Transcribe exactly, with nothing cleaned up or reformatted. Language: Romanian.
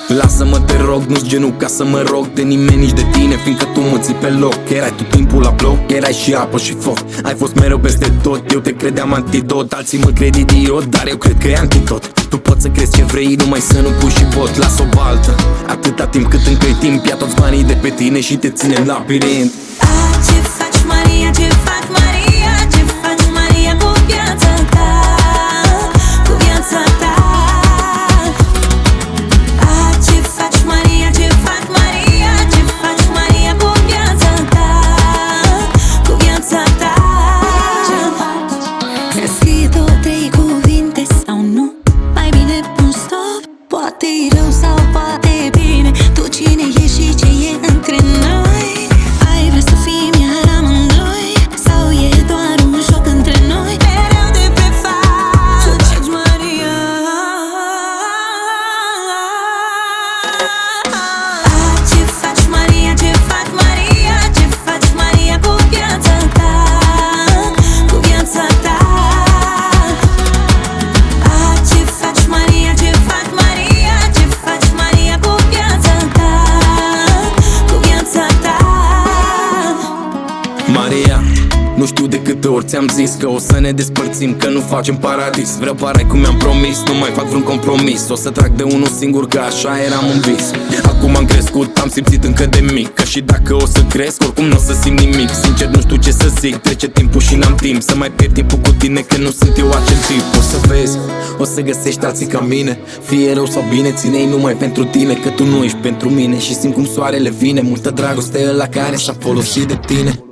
Lasă-mă, te rog, nu-ți genul ca să mă rog de nimeni, nici de tine, fiindcă tu mă ții pe loc. Erai tot timpul la bloc, erai și apă și foc. Ai fost mereu peste tot, eu te credeam antidot. Alții mă cred idiot, dar eu cred că e antitot. Tu poți să crezi ce vrei, numai să nu pui și bot. Las o baltă, atâta timp cât încă e timp. Ia toți banii de pe tine și te ține în labirint. A, ce faci, Maria, ce fac, Maria? Ce faci, Maria, cu viața ta? Cu viața ta. A, ce faci, Maria, ce fac, Maria? Ce faci, Maria, cu viața ta? Cu viața ta. Ce faci? Să scrie două, trei cuvinte sau nu? Mai bine pun stop. Poate e rău sau poate e bine. Tu cine ești și ce e între noi? Ai vrea să fim iar amândoi? Sau e doar un joc între noi? Mereu de pe față. Ce faci, Maria? A, ce faci, Maria? Ce fac, Maria? Ce faci, Maria, cu viața ta? Cu viața ta. A, ce faci, Maria? Ce fac, Maria? Ce faci, Maria, cu viața ta? Cu viața ta. Maria, nu știu de câte ori ți-am zis că o să ne despărțim, că nu facem paradis. Vreau parai cum mi-am promis, nu mai fac vreun compromis. O să trag de unul singur, că așa eram un vis. Acum am crescut, am simțit încă de mic că și dacă o să cresc, oricum nu o să simt nimic. Sincer nu știu ce să zic, trece timpul și n-am timp să mai pierd timpul cu tine, că nu sunt eu acel tip. O să vezi, o să găsești alții ca mine, fie rău sau bine, ține-i numai pentru tine, că tu nu ești pentru mine. Și simt cum soarele vine, multă dragoste ăla care s-a folosit de tine.